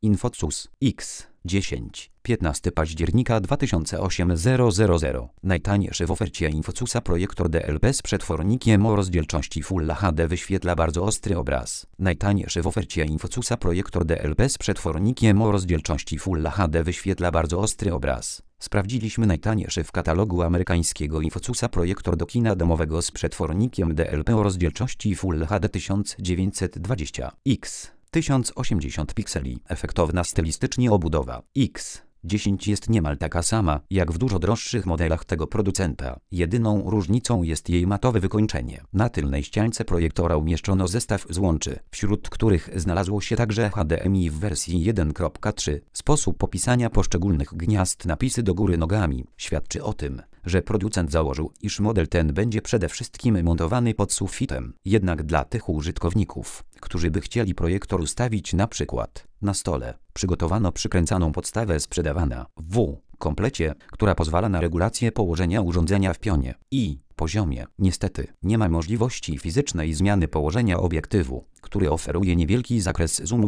Infocus X 10 15 października 2008 000. Najtańszy w ofercie Infocusa projektor DLP z przetwornikiem o rozdzielczości Full HD wyświetla bardzo ostry obraz. Najtańszy w ofercie Infocusa projektor DLP z przetwornikiem o rozdzielczości Full HD wyświetla bardzo ostry obraz. Sprawdziliśmy najtańszy w katalogu amerykańskiego Infocusa projektor do kina domowego z przetwornikiem DLP o rozdzielczości Full HD 1920x 1080 pikseli. Efektowna stylistycznie obudowa X10 jest niemal taka sama, jak w dużo droższych modelach tego producenta. Jedyną różnicą jest jej matowe wykończenie. Na tylnej ściance projektora umieszczono zestaw złączy, wśród których znalazło się także HDMI w wersji 1.3. Sposób popisania poszczególnych gniazd napisy do góry nogami świadczy o tym, że producent założył, iż model ten będzie przede wszystkim montowany pod sufitem. Jednak dla tych użytkowników, którzy by chcieli projektor ustawić na przykład na stole, przygotowano przykręcaną podstawę sprzedawana w komplecie, która pozwala na regulację położenia urządzenia w pionie i poziomie. Niestety, nie ma możliwości fizycznej zmiany położenia obiektywu, który oferuje niewielki zakres zoomu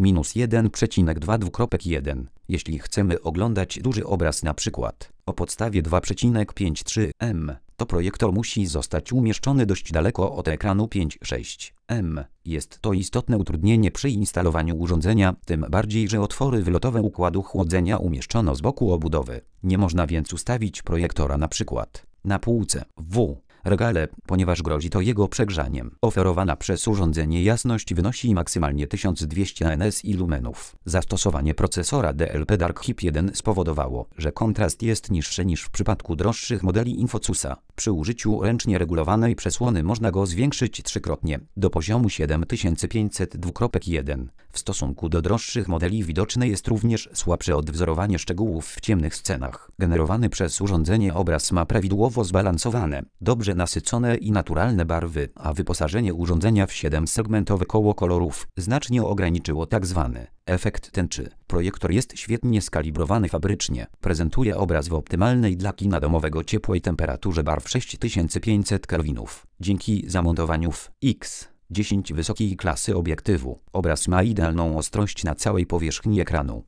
-1,2:1. Jeśli chcemy oglądać duży obraz na przykład o podstawie 2,53 m, to projektor musi zostać umieszczony dość daleko od ekranu 5,6 m. Jest to istotne utrudnienie przy instalowaniu urządzenia, tym bardziej, że otwory wylotowe układu chłodzenia umieszczono z boku obudowy. Nie można więc ustawić projektora na przykład na półce w regale, ponieważ grozi to jego przegrzaniem. Oferowana przez urządzenie jasność wynosi maksymalnie 1200 nsi lumenów. Zastosowanie procesora DLP DarkHip 1 spowodowało, że kontrast jest niższy niż w przypadku droższych modeli Infocusa. Przy użyciu ręcznie regulowanej przesłony można go zwiększyć trzykrotnie, do poziomu 7502.1. W stosunku do droższych modeli widoczne jest również słabsze odwzorowanie szczegółów w ciemnych scenach. Generowany przez urządzenie obraz ma prawidłowo zbalansowane, dobrze nasycone i naturalne barwy, a wyposażenie urządzenia w 7-segmentowe koło kolorów znacznie ograniczyło tzw. efekt tęczy. Projektor jest świetnie skalibrowany fabrycznie. Prezentuje obraz w optymalnej dla kina domowego ciepłej temperaturze barw 6500 kelwinów. Dzięki zamontowaniu w X10 wysokiej klasy obiektywu, obraz ma idealną ostrość na całej powierzchni ekranu.